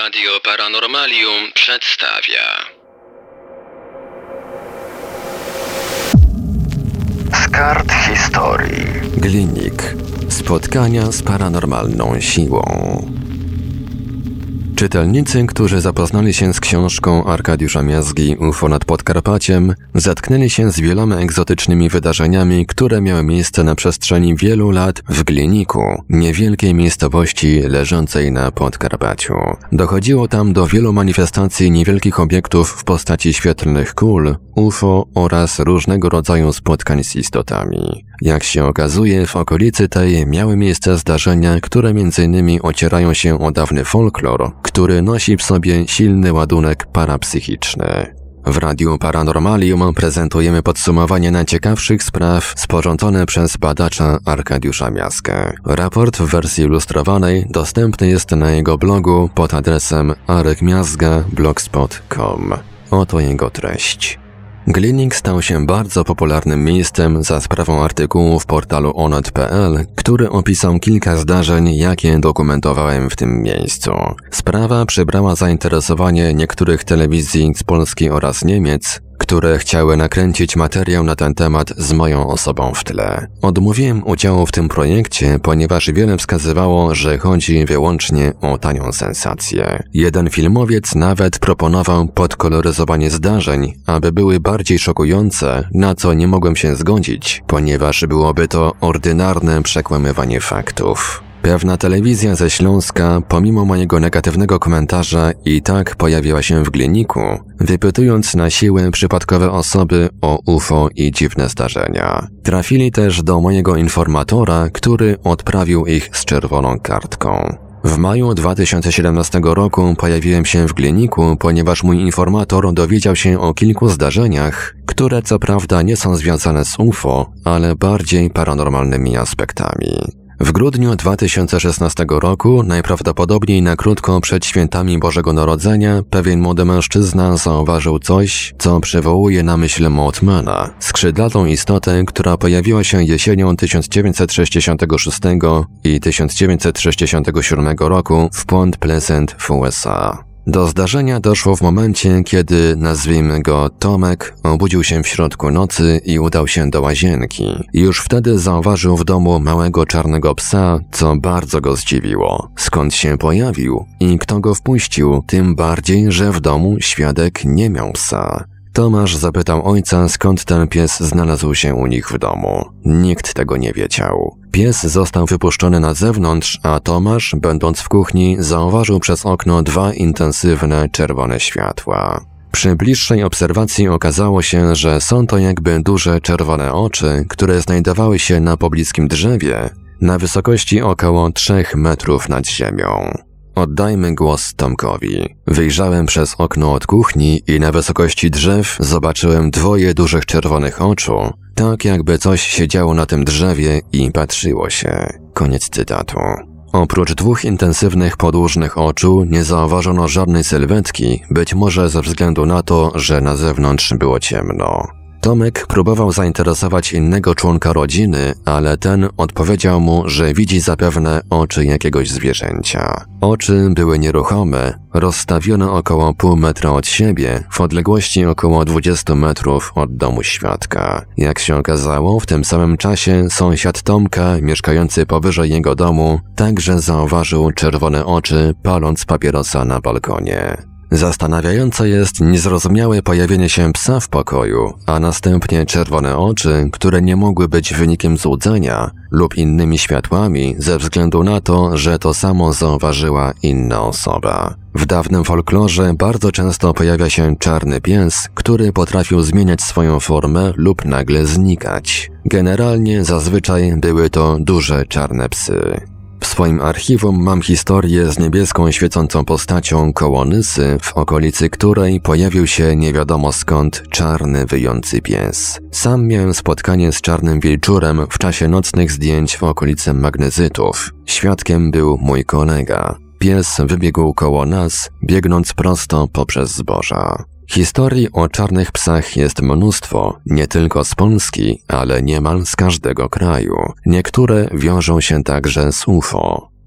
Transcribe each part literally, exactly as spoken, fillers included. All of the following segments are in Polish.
Radio Paranormalium przedstawia Z kart historii. Glinik. Spotkania z paranormalną siłą. Czytelnicy, którzy zapoznali się z książką Arkadiusza Miazgi U F O nad Podkarpaciem, zetknęli się z wieloma egzotycznymi wydarzeniami, które miały miejsce na przestrzeni wielu lat w Gliniku, niewielkiej miejscowości leżącej na Podkarpaciu. Dochodziło tam do wielu manifestacji niewielkich obiektów w postaci świetlnych kul, U F O oraz różnego rodzaju spotkań z istotami. Jak się okazuje, w okolicy tej miały miejsce zdarzenia, które między innymi ocierają się o dawny folklor, który nosi w sobie silny ładunek parapsychiczny. W Radiu Paranormalium prezentujemy podsumowanie najciekawszych spraw sporządzone przez badacza Arkadiusza Miazgę. Raport w wersji ilustrowanej dostępny jest na jego blogu pod adresem arekmiazga kropka blogspot kropka com. Oto jego treść. Glinik stał się bardzo popularnym miejscem za sprawą artykułu w portalu onet kropka pe el, który opisał kilka zdarzeń, jakie dokumentowałem w tym miejscu. Sprawa przybrała zainteresowanie niektórych telewizji z Polski oraz Niemiec, które chciały nakręcić materiał na ten temat z moją osobą w tle. Odmówiłem udziału w tym projekcie, ponieważ wiele wskazywało, że chodzi wyłącznie o tanią sensację. Jeden filmowiec nawet proponował podkoloryzowanie zdarzeń, aby były bardziej szokujące, na co nie mogłem się zgodzić, ponieważ byłoby to ordynarne przekłamywanie faktów. Pewna telewizja ze Śląska, pomimo mojego negatywnego komentarza, i tak pojawiła się w Gliniku, wypytując na siłę przypadkowe osoby o U F O i dziwne zdarzenia. Trafili też do mojego informatora, który odprawił ich z czerwoną kartką. W maju dwa tysiące siedemnastego roku pojawiłem się w Gliniku, ponieważ mój informator dowiedział się o kilku zdarzeniach, które co prawda nie są związane z U F O, ale bardziej paranormalnymi aspektami. W grudniu dwa tysiące szesnastego roku, najprawdopodobniej na krótko przed świętami Bożego Narodzenia, pewien młody mężczyzna zauważył coś, co przywołuje na myśl Mothmana, skrzydlatą istotę, która pojawiła się jesienią tysiąc dziewięćset sześćdziesiątego szóstego i tysiąc dziewięćset sześćdziesiątego siódmego roku w Point Pleasant w U S A. Do zdarzenia doszło w momencie, kiedy, nazwijmy go Tomek, obudził się w środku nocy i udał się do łazienki. Już wtedy zauważył w domu małego czarnego psa, co bardzo go zdziwiło. Skąd się pojawił i kto go wpuścił, tym bardziej, że w domu świadek nie miał psa. Tomasz zapytał ojca, skąd ten pies znalazł się u nich w domu. Nikt tego nie wiedział. Pies został wypuszczony na zewnątrz, a Tomasz, będąc w kuchni, zauważył przez okno dwa intensywne czerwone światła. Przy bliższej obserwacji okazało się, że są to jakby duże czerwone oczy, które znajdowały się na pobliskim drzewie, na wysokości około trzech metrów nad ziemią. Oddajmy głos Tomkowi. Wyjrzałem przez okno od kuchni i na wysokości drzew zobaczyłem dwoje dużych czerwonych oczu, tak jakby coś siedziało na tym drzewie i patrzyło się. Koniec cytatu. Oprócz dwóch intensywnych podłużnych oczu nie zauważono żadnej sylwetki, być może ze względu na to, że na zewnątrz było ciemno. Tomek próbował zainteresować innego członka rodziny, ale ten odpowiedział mu, że widzi zapewne oczy jakiegoś zwierzęcia. Oczy były nieruchome, rozstawione około pół metra od siebie, w odległości około dwudziestu metrów od domu świadka. Jak się okazało, w tym samym czasie sąsiad Tomka, mieszkający powyżej jego domu, także zauważył czerwone oczy, paląc papierosa na balkonie. Zastanawiające jest niezrozumiałe pojawienie się psa w pokoju, a następnie czerwone oczy, które nie mogły być wynikiem złudzenia lub innymi światłami ze względu na to, że to samo zauważyła inna osoba. W dawnym folklorze bardzo często pojawia się czarny pies, który potrafił zmieniać swoją formę lub nagle znikać. Generalnie zazwyczaj były to duże czarne psy. W swoim archiwum mam historię z niebieską świecącą postacią koło Nysy, w okolicy której pojawił się nie wiadomo skąd czarny wyjący pies. Sam miałem spotkanie z czarnym wilczurem w czasie nocnych zdjęć w okolicy magnezytów. Świadkiem był mój kolega. Pies wybiegł koło nas, biegnąc prosto poprzez zboża. Historii o czarnych psach jest mnóstwo, nie tylko z Polski, ale niemal z każdego kraju. Niektóre wiążą się także z U F O.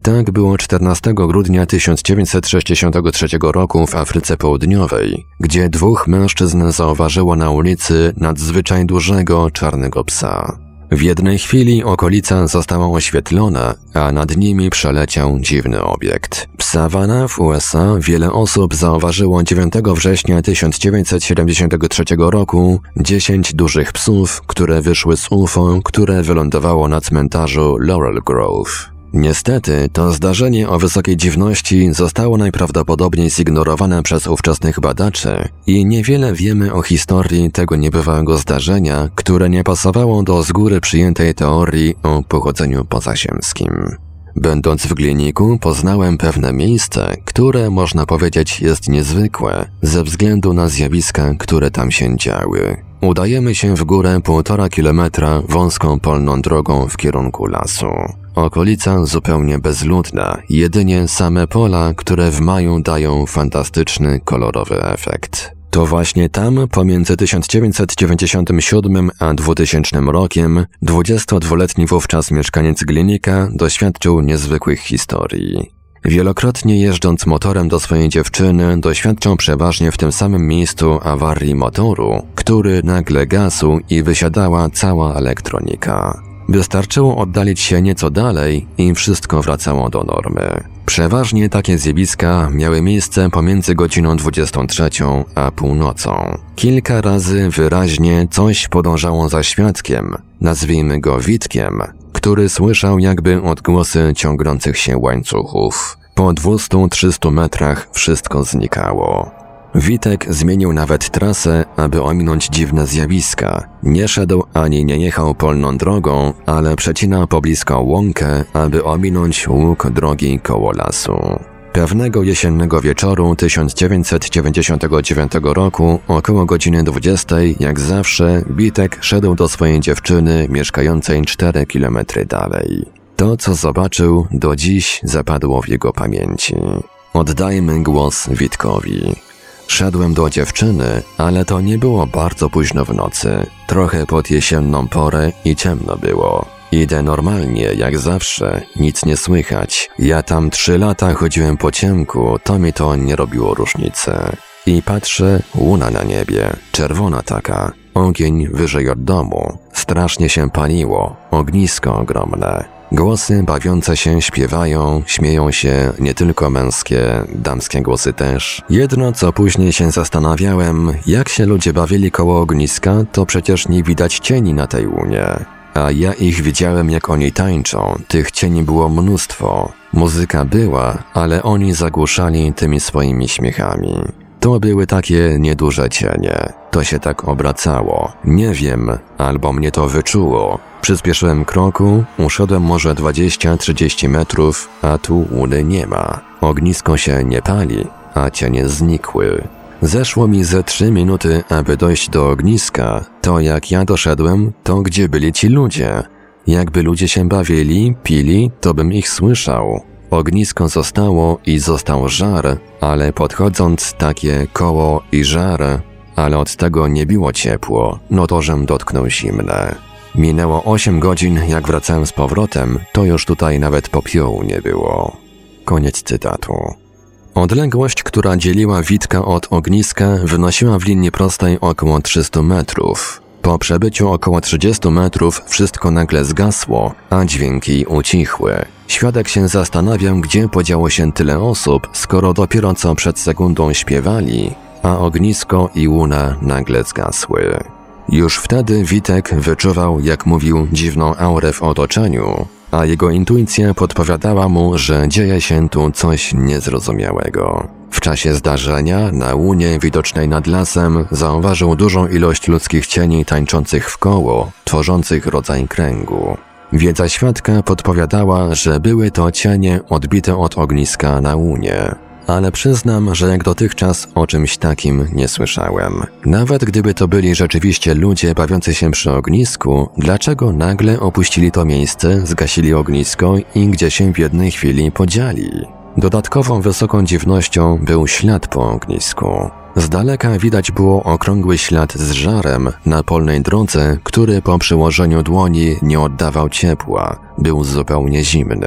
Tak było czternastego grudnia tysiąc dziewięćset sześćdziesiątego trzeciego roku w Afryce Południowej, gdzie dwóch mężczyzn zauważyło na ulicy nadzwyczaj dużego czarnego psa. W jednej chwili okolica została oświetlona, a nad nimi przeleciał dziwny obiekt. Psa-wana w U S A wiele osób zauważyło dziewiątego września tysiąc dziewięćset siedemdziesiątego trzeciego roku dziesięć dużych psów, które wyszły z U F O, które wylądowało na cmentarzu Laurel Grove. Niestety, to zdarzenie o wysokiej dziwności zostało najprawdopodobniej zignorowane przez ówczesnych badaczy i niewiele wiemy o historii tego niebywałego zdarzenia, które nie pasowało do z góry przyjętej teorii o pochodzeniu pozaziemskim. Będąc w Gliniku, poznałem pewne miejsce, które można powiedzieć jest niezwykłe ze względu na zjawiska, które tam się działy. Udajemy się w górę półtora kilometra wąską polną drogą w kierunku lasu. Okolica zupełnie bezludna, jedynie same pola, które w maju dają fantastyczny, kolorowy efekt. To właśnie tam, pomiędzy tysiąc dziewięćset dziewięćdziesiątym siódmym a dwutysięcznym rokiem, dwudziestodwuletni wówczas mieszkaniec Glinika doświadczył niezwykłych historii. Wielokrotnie jeżdżąc motorem do swojej dziewczyny, doświadczał przeważnie w tym samym miejscu awarii motoru, który nagle gasł i wysiadała cała elektronika. Wystarczyło oddalić się nieco dalej i wszystko wracało do normy. Przeważnie takie zjawiska miały miejsce pomiędzy godziną dwudziestą trzecią a północą. Kilka razy wyraźnie coś podążało za świadkiem, nazwijmy go Witkiem, który słyszał jakby odgłosy ciągnących się łańcuchów. Po dwustu trzystu metrach wszystko znikało. Witek zmienił nawet trasę, aby ominąć dziwne zjawiska. Nie szedł ani nie jechał polną drogą, ale przecinał poblisko łąkę, aby ominąć łuk drogi koło lasu. Pewnego jesiennego wieczoru tysiąc dziewięćset dziewięćdziesiątego dziewiątego roku, około godziny dwudziestej, jak zawsze, Witek szedł do swojej dziewczyny mieszkającej cztery kilometry dalej. To, co zobaczył, do dziś zapadło w jego pamięci. Oddajmy głos Witkowi. Szedłem do dziewczyny, ale to nie było bardzo późno w nocy, trochę pod jesienną porę i ciemno było. Idę normalnie, jak zawsze, nic nie słychać. Ja tam trzy lata chodziłem po ciemku, to mi to nie robiło różnicy. I patrzę, łuna na niebie, czerwona taka, ogień wyżej od domu, strasznie się paliło, ognisko ogromne. Głosy bawiące się śpiewają, śmieją się, nie tylko męskie, damskie głosy też. Jedno, co później się zastanawiałem, jak się ludzie bawili koło ogniska, to przecież nie widać cieni na tej łunie. A ja ich widziałem, jak oni tańczą, tych cieni było mnóstwo. Muzyka była, ale oni zagłuszali tymi swoimi śmiechami. To były takie nieduże cienie. To się tak obracało. Nie wiem, albo mnie to wyczuło. Przyspieszyłem kroku, uszedłem może dwadzieścia trzydzieści metrów, a tu łuny nie ma. Ognisko się nie pali, a cienie znikły. Zeszło mi ze trzy minuty, aby dojść do ogniska. To jak ja doszedłem, to gdzie byli ci ludzie? Jakby ludzie się bawili, pili, to bym ich słyszał. Ognisko zostało i został żar, ale podchodząc takie koło i żar, ale od tego nie było ciepło, notorzem dotknął zimne. Minęło osiem godzin, jak wracałem z powrotem, to już tutaj nawet popiołu nie było. Koniec cytatu. Odległość, która dzieliła Witka od ogniska, wynosiła w linii prostej około trzystu metrów. Po przebyciu około trzydziestu metrów wszystko nagle zgasło, a dźwięki ucichły. Świadek się zastanawiał, gdzie podziało się tyle osób, skoro dopiero co przed sekundą śpiewali, a ognisko i łuna nagle zgasły. Już wtedy Witek wyczuwał, jak mówił, dziwną aurę w otoczeniu, a jego intuicja podpowiadała mu, że dzieje się tu coś niezrozumiałego. W czasie zdarzenia na łunie widocznej nad lasem zauważył dużą ilość ludzkich cieni tańczących w koło, tworzących rodzaj kręgu. Wiedza świadka podpowiadała, że były to cienie odbite od ogniska na łunie. Ale przyznam, że jak dotychczas o czymś takim nie słyszałem. Nawet gdyby to byli rzeczywiście ludzie bawiący się przy ognisku, dlaczego nagle opuścili to miejsce, zgasili ognisko i gdzie się w jednej chwili podzieli? Dodatkową wysoką dziwnością był ślad po ognisku. Z daleka widać było okrągły ślad z żarem na polnej drodze, który po przyłożeniu dłoni nie oddawał ciepła, był zupełnie zimny.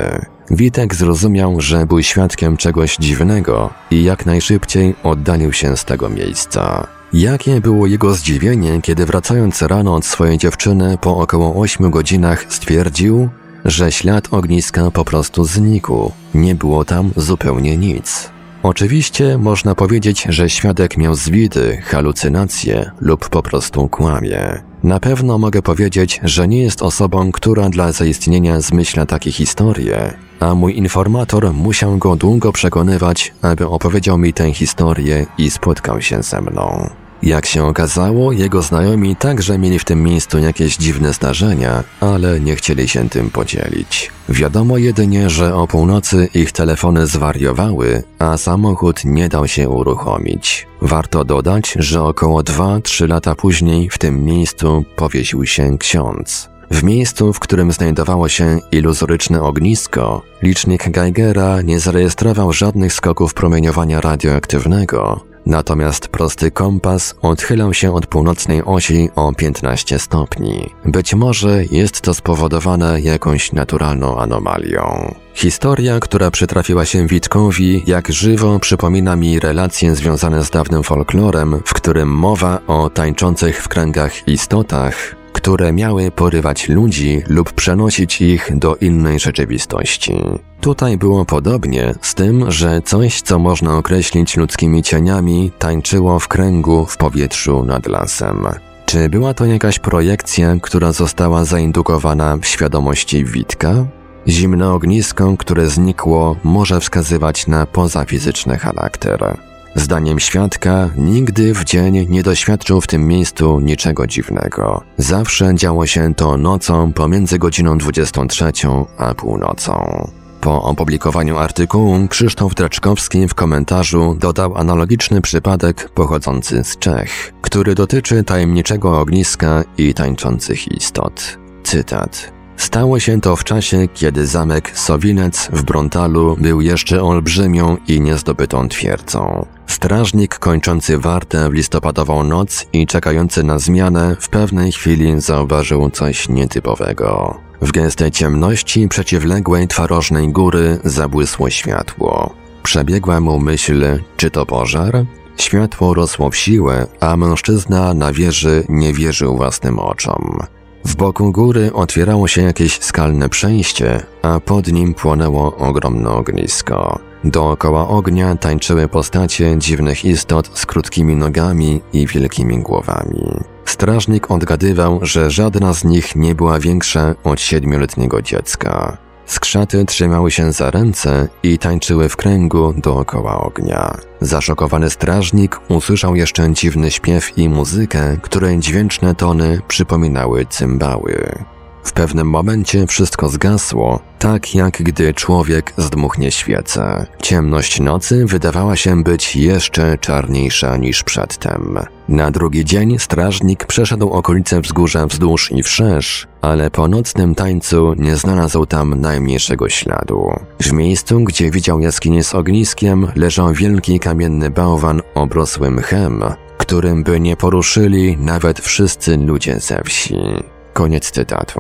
Witek zrozumiał, że był świadkiem czegoś dziwnego i jak najszybciej oddalił się z tego miejsca. Jakie było jego zdziwienie, kiedy wracając rano od swojej dziewczyny po około ośmiu godzinach stwierdził, że ślad ogniska po prostu znikł. Nie było tam zupełnie nic. Oczywiście można powiedzieć, że świadek miał zwidy, halucynacje lub po prostu kłamie. Na pewno mogę powiedzieć, że nie jest osobą, która dla zaistnienia zmyśla takie historie, a mój informator musiał go długo przekonywać, aby opowiedział mi tę historię i spotkał się ze mną. Jak się okazało, jego znajomi także mieli w tym miejscu jakieś dziwne zdarzenia, ale nie chcieli się tym podzielić. Wiadomo jedynie, że o północy ich telefony zwariowały, a samochód nie dał się uruchomić. Warto dodać, że około dwa trzy lata później w tym miejscu powiesił się ksiądz. W miejscu, w którym znajdowało się iluzoryczne ognisko, licznik Geigera nie zarejestrował żadnych skoków promieniowania radioaktywnego, natomiast prosty kompas odchylał się od północnej osi o piętnaście stopni. Być może jest to spowodowane jakąś naturalną anomalią. Historia, która przytrafiła się Witkowi, jak żywo przypomina mi relacje związane z dawnym folklorem, w którym mowa o tańczących w kręgach istotach, które miały porywać ludzi lub przenosić ich do innej rzeczywistości. Tutaj było podobnie, z tym, że coś, co można określić ludzkimi cieniami, tańczyło w kręgu w powietrzu nad lasem. Czy była to jakaś projekcja, która została zaindukowana w świadomości Witka? Zimne ognisko, które znikło, może wskazywać na pozafizyczny charakter. Zdaniem świadka, nigdy w dzień nie doświadczył w tym miejscu niczego dziwnego. Zawsze działo się to nocą pomiędzy godziną dwudziestą trzecią a północą. Po opublikowaniu artykułu Krzysztof Draczkowski w komentarzu dodał analogiczny przypadek pochodzący z Czech, który dotyczy tajemniczego ogniska i tańczących istot. Cytat. Stało się to w czasie, kiedy zamek Sowinec w Brontalu był jeszcze olbrzymią i niezdobytą twierdzą. Strażnik kończący wartę w listopadową noc i czekający na zmianę w pewnej chwili zauważył coś nietypowego. W gęstej ciemności przeciwległej twarożnej góry zabłysło światło. Przebiegła mu myśl, czy to pożar? Światło rosło w siłę, a mężczyzna na wieży nie wierzył własnym oczom. W boku góry otwierało się jakieś skalne przejście, a pod nim płonęło ogromne ognisko. Dookoła ognia tańczyły postacie dziwnych istot z krótkimi nogami i wielkimi głowami. Strażnik odgadywał, że żadna z nich nie była większa od siedmioletniego dziecka. Skrzaty trzymały się za ręce i tańczyły w kręgu dookoła ognia. Zaszokowany strażnik usłyszał jeszcze dziwny śpiew i muzykę, której dźwięczne tony przypominały cymbały. W pewnym momencie wszystko zgasło, tak jak gdy człowiek zdmuchnie świecę. Ciemność nocy wydawała się być jeszcze czarniejsza niż przedtem. Na drugi dzień strażnik przeszedł okolice wzgórza wzdłuż i wszerz, ale po nocnym tańcu nie znalazł tam najmniejszego śladu. W miejscu, gdzie widział jaskinię z ogniskiem, leżał wielki kamienny bałwan obrosły mchem, którym by nie poruszyli nawet wszyscy ludzie ze wsi. Koniec cytatu.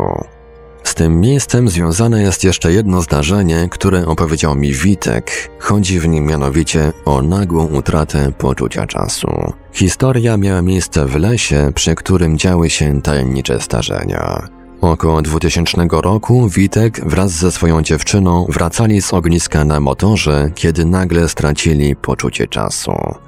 Z tym miejscem związane jest jeszcze jedno zdarzenie, które opowiedział mi Witek. Chodzi w nim mianowicie o nagłą utratę poczucia czasu. Historia miała miejsce w lesie, przy którym działy się tajemnicze zdarzenia. Około dwutysięcznego roku Witek wraz ze swoją dziewczyną wracali z ogniska na motorze, kiedy nagle stracili poczucie czasu.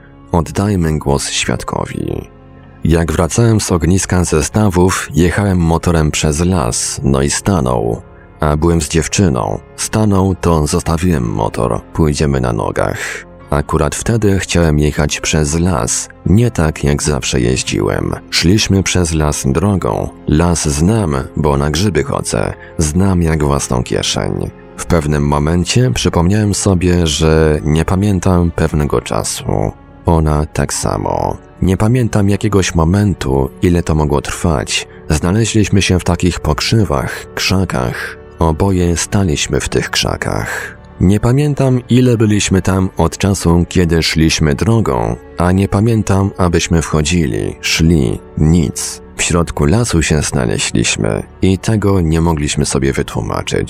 Oddajmy głos świadkowi. Jak wracałem z ogniska ze stawów, jechałem motorem przez las, no i stanął. A byłem z dziewczyną. Stanął, to zostawiłem motor, pójdziemy na nogach. Akurat wtedy chciałem jechać przez las, nie tak jak zawsze jeździłem. Szliśmy przez las drogą. Las znam, bo na grzyby chodzę. Znam jak własną kieszeń. W pewnym momencie przypomniałem sobie, że nie pamiętam pewnego czasu. Ona tak samo. Nie pamiętam jakiegoś momentu, ile to mogło trwać. Znaleźliśmy się w takich pokrzywach, krzakach. Oboje staliśmy w tych krzakach. Nie pamiętam, ile byliśmy tam od czasu, kiedy szliśmy drogą, a nie pamiętam, abyśmy wchodzili, szli, nic. W środku lasu się znaleźliśmy i tego nie mogliśmy sobie wytłumaczyć.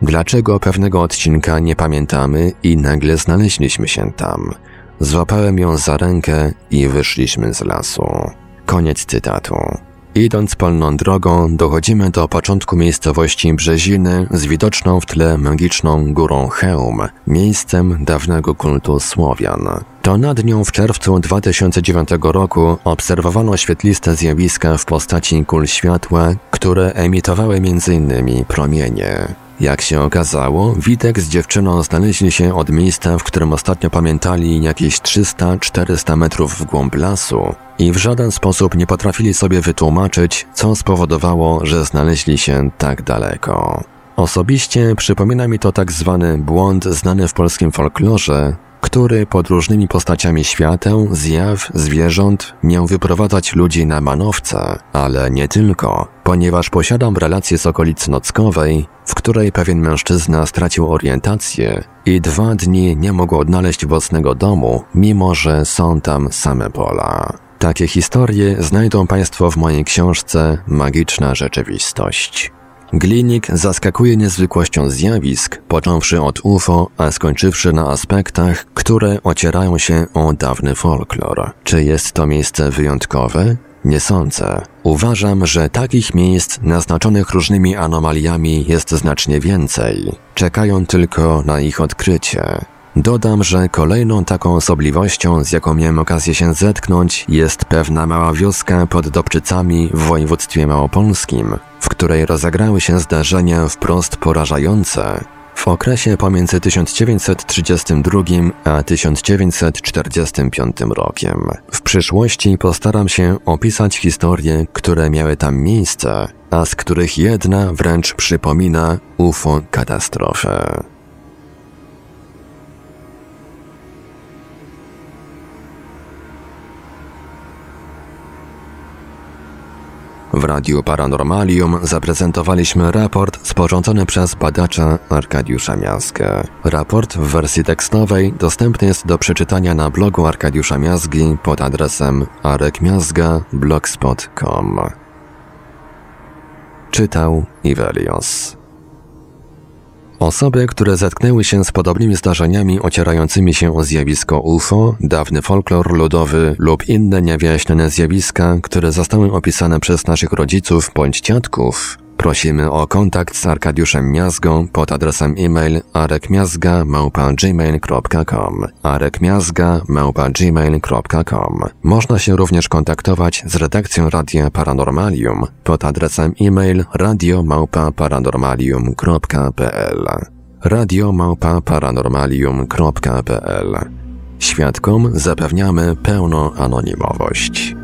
Dlaczego pewnego odcinka nie pamiętamy i nagle znaleźliśmy się tam? Złapałem ją za rękę i wyszliśmy z lasu. Koniec cytatu. Idąc polną drogą, dochodzimy do początku miejscowości Brzeziny z widoczną w tle magiczną górą Chełm, miejscem dawnego kultu Słowian. To nad nią w czerwcu dwa tysiące dziewiątego roku obserwowano świetliste zjawiska w postaci kul światła, które emitowały między innymi promienie. Jak się okazało, Witek z dziewczyną znaleźli się od miejsca, w którym ostatnio pamiętali, jakieś trzysta czterysta metrów w głąb lasu i w żaden sposób nie potrafili sobie wytłumaczyć, co spowodowało, że znaleźli się tak daleko. Osobiście przypomina mi to tak zwany błąd znany w polskim folklorze, który pod różnymi postaciami świateł, zjaw, zwierząt miał wyprowadzać ludzi na manowce, ale nie tylko, ponieważ posiadam relację z okolicy Nockowej, w której pewien mężczyzna stracił orientację i dwa dni nie mógł odnaleźć własnego domu, mimo że są tam same pola. Takie historie znajdą Państwo w mojej książce Magiczna rzeczywistość. Glinik zaskakuje niezwykłością zjawisk, począwszy od U F O, a skończywszy na aspektach, które ocierają się o dawny folklor. Czy jest to miejsce wyjątkowe? Nie sądzę. Uważam, że takich miejsc naznaczonych różnymi anomaliami jest znacznie więcej. Czekają tylko na ich odkrycie. Dodam, że kolejną taką osobliwością, z jaką miałem okazję się zetknąć, jest pewna mała wioska pod Dobczycami w województwie małopolskim, w której rozegrały się zdarzenia wprost porażające w okresie pomiędzy tysiąc dziewięćset trzydziestym drugim a tysiąc dziewięćset czterdziestym piątym rokiem. W przyszłości postaram się opisać historie, które miały tam miejsce, a z których jedna wręcz przypomina U F O katastrofę. W Radiu Paranormalium zaprezentowaliśmy raport sporządzony przez badacza Arkadiusza Miazgę. Raport w wersji tekstowej dostępny jest do przeczytania na blogu Arkadiusza Miazgi pod adresem arekmiazga kropka blogspot kropka com. Czytał Ivelios. Osoby, które zetknęły się z podobnymi zdarzeniami ocierającymi się o zjawisko U F O, dawny folklor ludowy lub inne niewyjaśnione zjawiska, które zostały opisane przez naszych rodziców bądź dziadków, prosimy o kontakt z Arkadiuszem Miazgą pod adresem e-mail arekmiazga małpa gmail kropka com arekmiazga małpa gmail kropka com. Można się również kontaktować z redakcją Radia Paranormalium pod adresem e-mail radio małpa paranormalium kropka pl radio małpa paranormalium kropka pl. Świadkom zapewniamy pełną anonimowość.